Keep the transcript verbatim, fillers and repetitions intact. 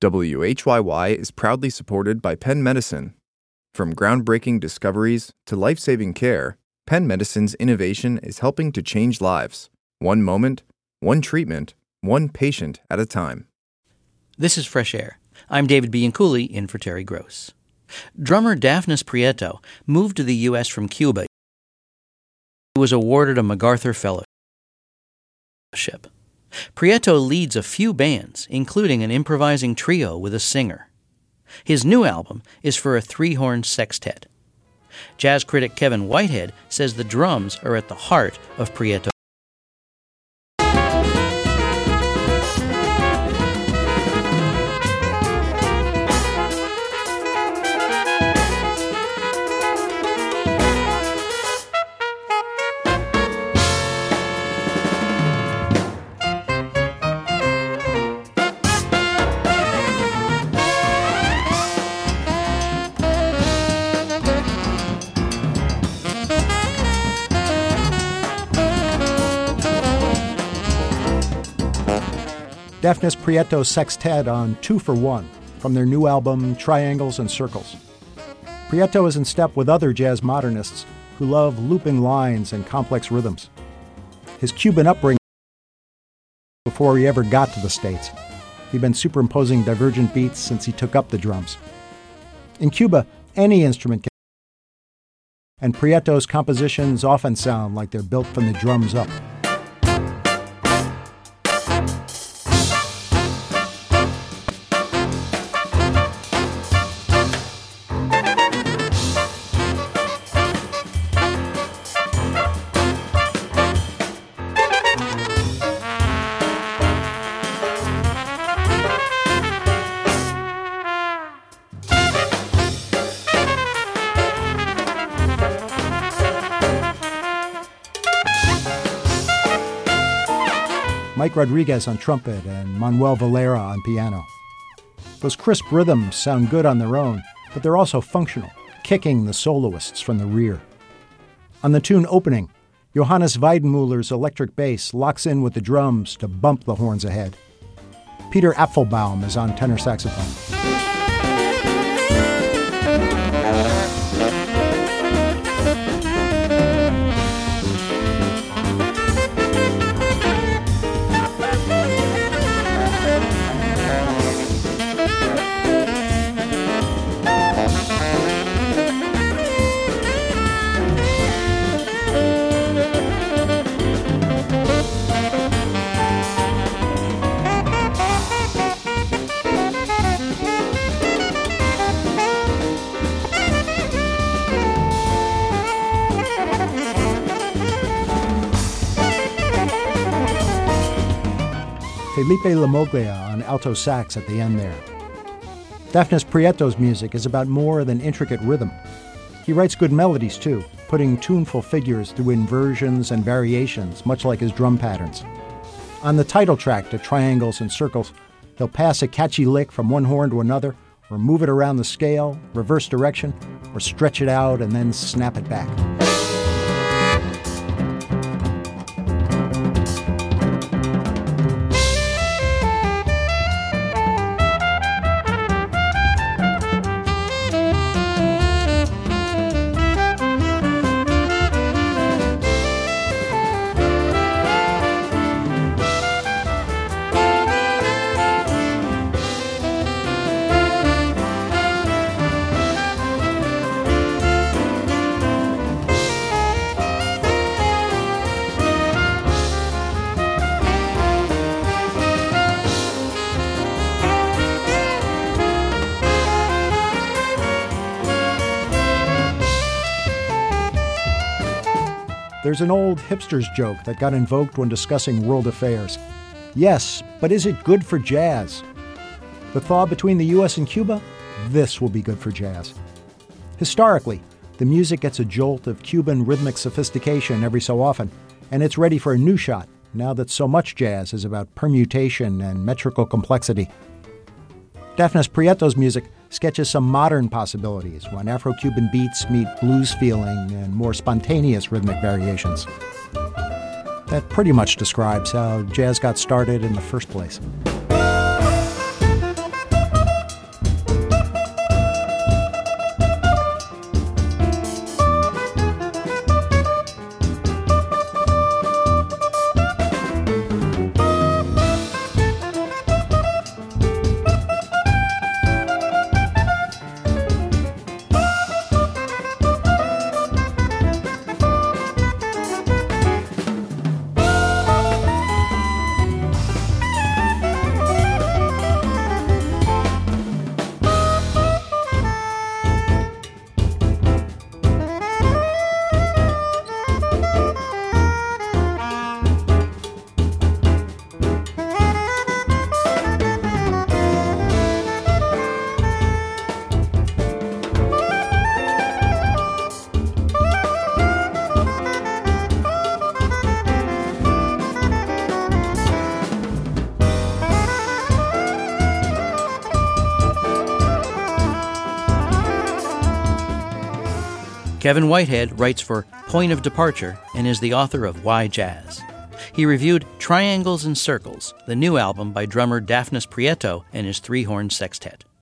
W H Y Y is proudly supported by Penn Medicine. From groundbreaking discoveries to life-saving care, Penn Medicine's innovation is helping to change lives, one moment, one treatment, one patient at a time. This is Fresh Air. I'm David Bianculli, in for Terry Gross. Drummer Dafnis Prieto moved to the U S from Cuba. He was awarded a MacArthur Fellowship. Prieto leads a few bands, including an improvising trio with a singer. His new album is for a three-horn sextet. Jazz critic Kevin Whitehead says the drums are at the heart of Prieto. Dafnis Prieto Sextet on Two for One from their new album Triangles and Circles. Prieto is in step with other jazz modernists who love looping lines and complex rhythms. His Cuban upbringing before he ever got to the States. He'd been superimposing divergent beats since he took up the drums. In Cuba, any instrument can, and Prieto's compositions often sound like they're built from the drums up. Mike Rodriguez on trumpet and Manuel Valera on piano. Those crisp rhythms sound good on their own, but they're also functional, kicking the soloists from the rear. On the tune Opening, Johannes Weidenmüller's electric bass locks in with the drums to bump the horns ahead. Peter Apfelbaum is on tenor saxophone. Felipe Lamoglia on alto sax at the end there. Dafnis Prieto's music is about more than intricate rhythm. He writes good melodies too, putting tuneful figures through inversions and variations, much like his drum patterns. On the title track to Triangles and Circles, he'll pass a catchy lick from one horn to another, or move it around the scale, reverse direction, or stretch it out and then snap it back. There's an old hipster's joke that got invoked when discussing world affairs. Yes, but is it good for jazz? The thaw between the U S and Cuba? This will be good for jazz. Historically, the music gets a jolt of Cuban rhythmic sophistication every so often, and it's ready for a new shot now that so much jazz is about permutation and metrical complexity. Dafnis Prieto's music sketches some modern possibilities when Afro-Cuban beats meet blues feeling and more spontaneous rhythmic variations. That pretty much describes how jazz got started in the first place. Kevin Whitehead writes for Point of Departure and is the author of Why Jazz. He reviewed Triangles and Circles, the new album by drummer Dafnis Prieto and his three-horn sextet.